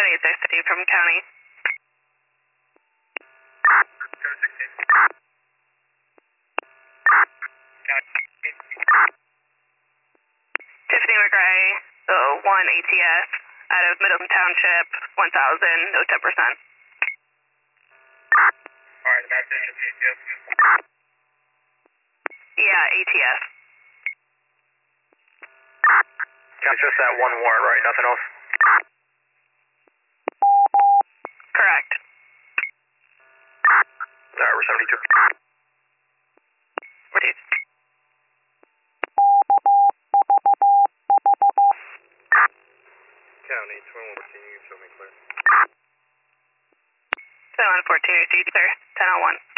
10-860 from county. Code 16. Tiffany McRae, so 1 ATS out of Middleton Township, 1000, no 10%. Alright, the message is ATS. Yeah, ATS. It's just that one warrant, right? Nothing else? Correct. Alright, we're 72. Reduce. County, 2114, you can show me clear. So on 14 received, sir. 1001.